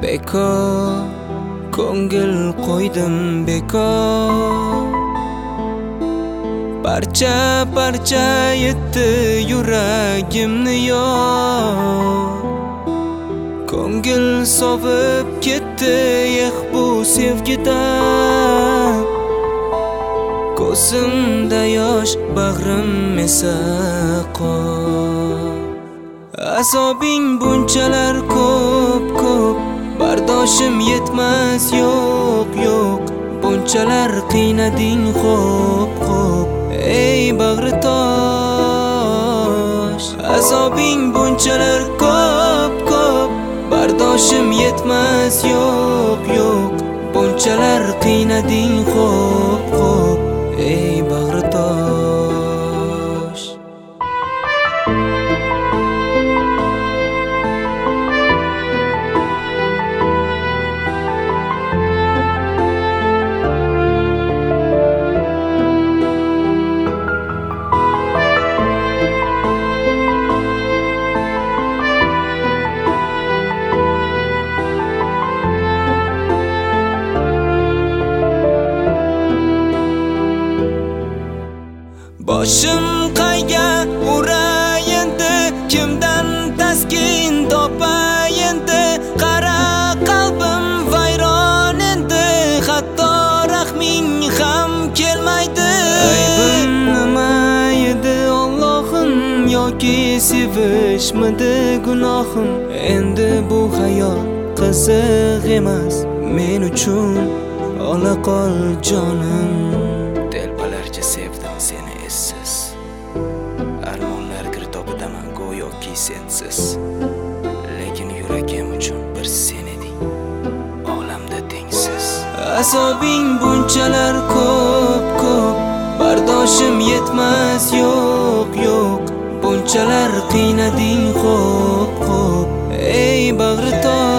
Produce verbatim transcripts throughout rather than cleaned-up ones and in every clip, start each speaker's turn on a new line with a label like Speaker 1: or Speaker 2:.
Speaker 1: Bekor ko'ngil qo'ydim bekor, parcha parcha yetdi yuragimni yor. Ko'ngil sovib ketdi eh bu sevgidan, ko'zimda yosh bag'rim esa qor. Azobing bunchalar ko'p ko'p, bardoshim yetmas yo'q yo'q. Bunchalar qiynading xo'p xo'p ey bag'ri tosh. Azobing bunchalar ko'p ko'p, bardoshim yetmas yo'q yo'q. Bunchalar qiynading xo'p xo'p ey bag'ri tosh. Boshim qayga uray endi, kimdan taskin topay endi. Qara qalbim vayron endi, hatto rahming ham kelmaydi. Aybim nima edi Allohim, yoki sevishmidi gunohim? Endi bu hayot qiziq emas men uchun, ola qol jonim. Telbalarcha sevdim seni essiz, armonlar girdobidaman go'yoki sensiz. Lekin yuragim uchun bir sen eding, olamda tengsiz. Azobing bunchalar ko'p ko'p, bardoshim yetmas yo'q yo'q. Bunchalar qiynading xo'p xo'p ey bag'ri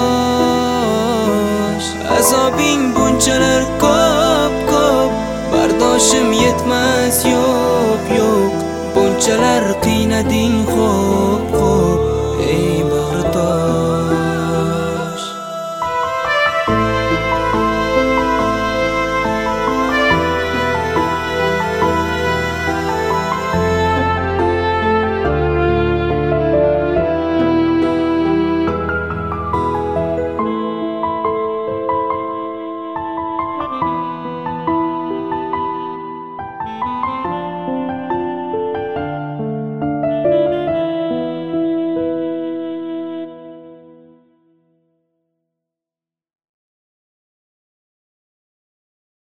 Speaker 1: tosh. Azobing bunchalar ko'p ko'p, bardoshim yetmas yo'q yo'q. Bunchalar qiynading